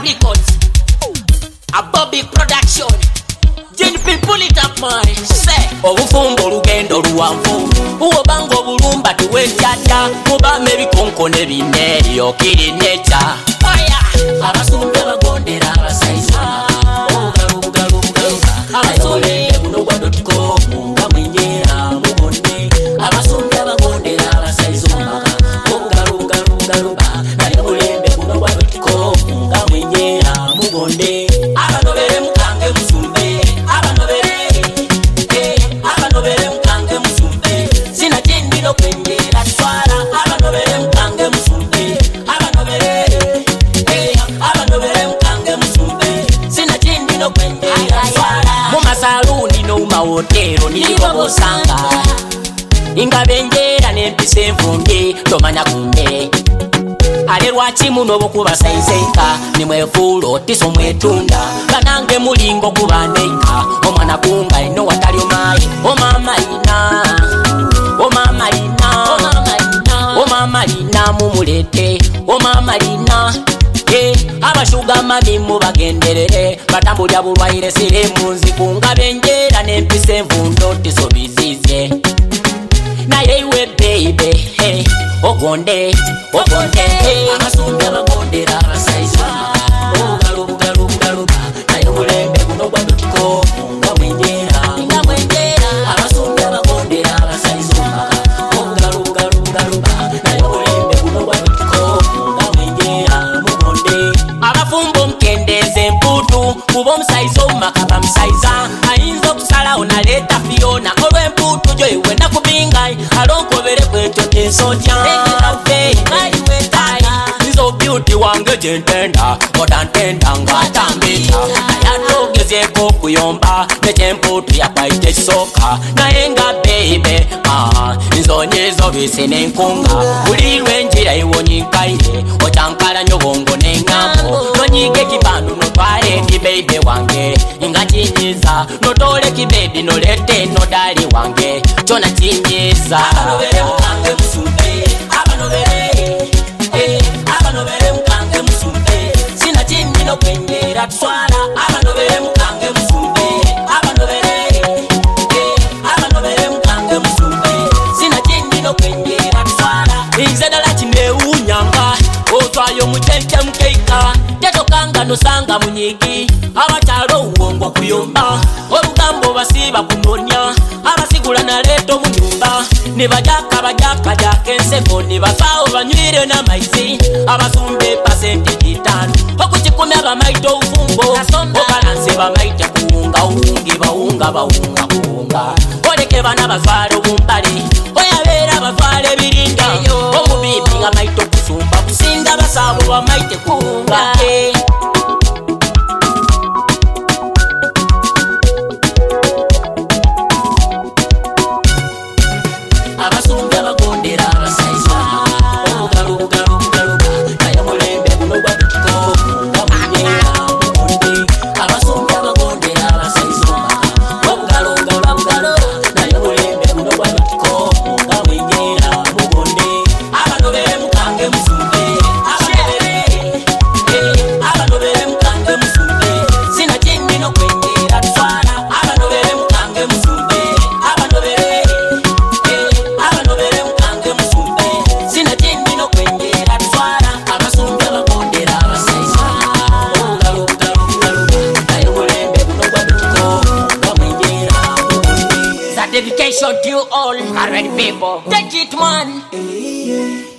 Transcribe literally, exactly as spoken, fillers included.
Records, a Bobby Production. Jennifer, pull it up, man. Say, obufumbo lugendo luwanvu, uobango bulumba tuwejjata, mubame bikonko ne binne yokiri necha. Fire! Abasumbe bagondera abasaiza, obugalu bugalu bugaluba, abasole buno bwa dot com, nga mwenyera mubonde. Abasumbe bagondera abasaiza omaka, obugalu bugalu bugaluba, naye mulembe buno bwa dot com, nga mwenyera mubonde. Abanobere mukange musumbe, abanobere, eh, abanobere mukange musumbe, sina jendino kwengera twala, abanobere mukange musumbe, abanobere, eh, abanobere mukange musumbe, sina jendino kwengera twala. Mu masaluni no mu mahotero niliwo bosanga, ingabenjera n'empisa envunge tomanya kumbe. Ale lwaki muno bokuba saizeka nimwefuula otiso mwetunda banange mulingo kubaneka omwana kunga ino watali omayi omama ina omama ina omama ina mumulete omama ina eh abashuga mami mubagenderere batambulya bulwaire sire munzi kunga benjera n'empisa envundo otiso bizize naye iwe baby hey ogonde ogonde abasumbe bagondera abasaiza obugalu bugalu bugaluba naye mulembe guno gwa dot com nga mwenyera nga mwenyera abasumbe bagondera abasaiza omaka obugalu bugalu bugaluba naye mulembe guno gwa dot com nga mwenyera mugonde. Abafumbo mkendeze mputu kuba omusaiza omaka bamusaiza ayinza okusalawo naleeta Fiona olw'emputu gyo iwe nakubingai alonkobere kwetyo tesotya nizo beauty wange jentenda otantenda ngatambita ayatogezeko kuyomba nekyemputu yakwaite kisoka naye nga bebe nzonyezo bisine nkunga buli lwenjira iwonyinkaire okyankala nyobongo nengambo nonyige kibanu notwale ndi bebe wange nga kinyiza notole kibedi nolete nodali wange kyona kinyiza. Abanobere mukange musumbe, abanobere, eh, abanobere mukange musumbe, sina jindino kwengera twala, abanobere mukange musumbe, abanobere, eh, abanobere mukange musumbe, sina jindino kwengera twala. Inzedala kinewunyanga, otwayo muchenche mkeika, tetokanga nosanga munyigi, abakyalo uwongo kuyomba, olugambo basiba kunonya, abasigula naleto mu nyumba, ne bajaka bajaka jaka enseko ne bafaawo banywire n'amaizi, abasumbe pasenti kitano okukikumya bamaite obufumbo obalanse bamaite kuwunga uwungi bawunga bawunga kuwunga oleke bana bazwala obumbale oyabeera bazwala ebirinda omubibi nga maite okusumba kusinga basaabo bamaite kuwunga. Abasumbe bagondera abasaiza obugalu bugalu bugaluba naye mulembe guno gwa dot com nga mwenyera mugonde. Abasumbe bagondera abasaiza omaka obugalu bugalu bugaluba naye mulembe guno gwa dot com nga mwenyera mugonde. Abanobere mukange musumbe, abanobere, eh, abanobere mukange musumbe, sina jendino kwengera twala, abanobere mukange musumbe, abanobere, abanobere mukange musumbe, sina jendino kwengera twala. Abasumbe bagondera abasaiza obugalu bugalu bugaluba naye mulembe guno gwa dot com nga mwenyera mugonde. It's a dedication to you all already people. Take it man.